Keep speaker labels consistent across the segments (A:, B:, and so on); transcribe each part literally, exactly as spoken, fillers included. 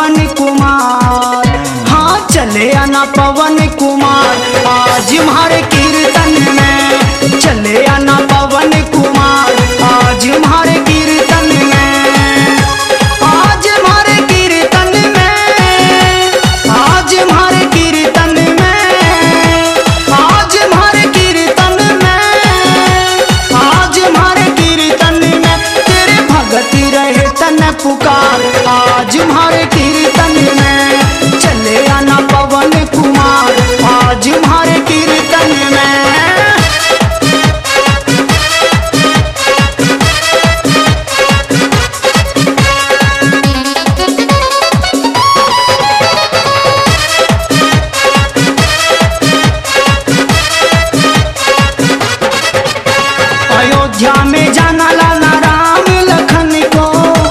A: पवन कुमार, हाँ चले आना पवन कुमार आज हमारे कीर्तन में, चले आना पवन कुमार आज हमारे कीर्तन में, आज हमारे कीर्तन में, आज हमारे कीर्तन में, आज हमारे कीर्तन में, आज हमारे कीर्तन में तेरे भगति रहे तन पुकार आज हमारे कीर्तन में, चले आना पवन कुमार आज हमारे कीर्तन में। अयोध्या में जाना लाना राम लखन को,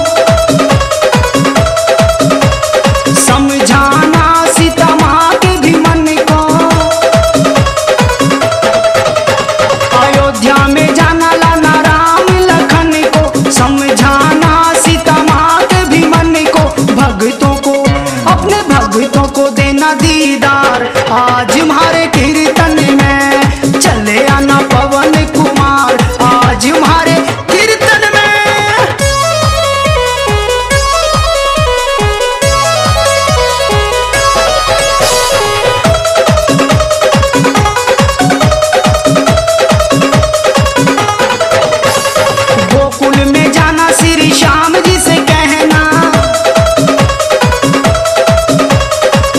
A: समझाना सीता माँ के भी मन को, अयोध्या में जाना लाना राम लखन को, समझाना सीता माँ के भी मन को, भक्तों को अपने भक्तों को देना दीदार आज हमारे कीर्तन में, चले आना पवन कुमार आज हमारे कीर्तन में। गोकुल में जाना श्री श्याम जी से कहना,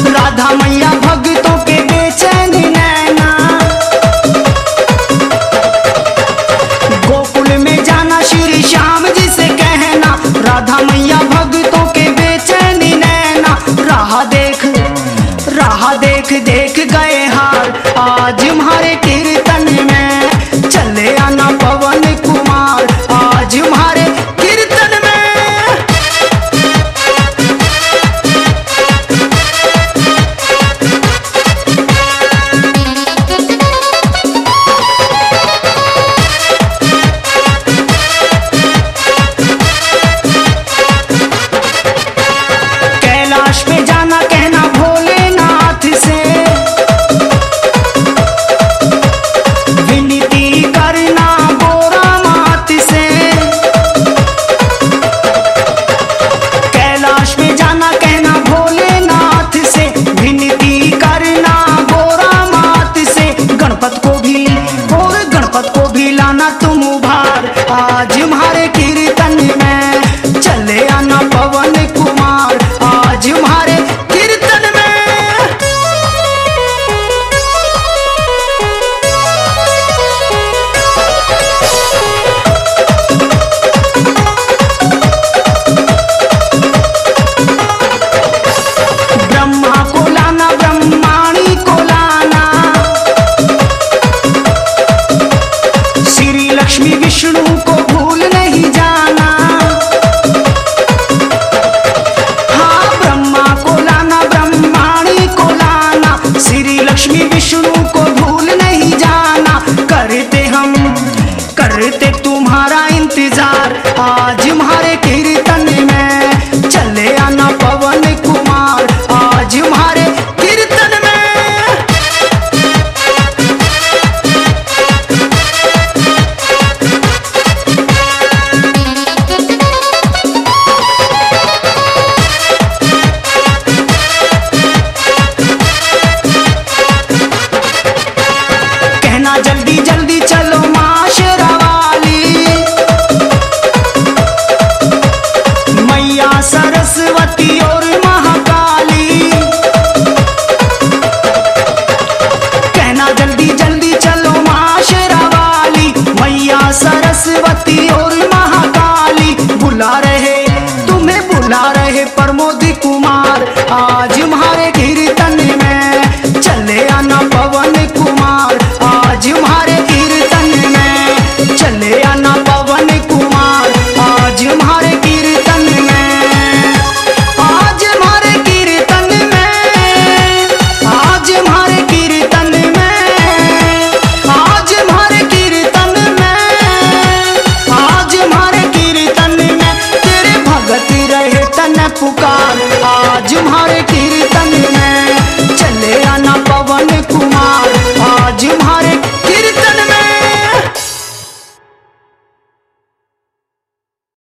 A: रोशन पुकार, आज हमारे कीर्तन में चले आना पवन कुमार, आज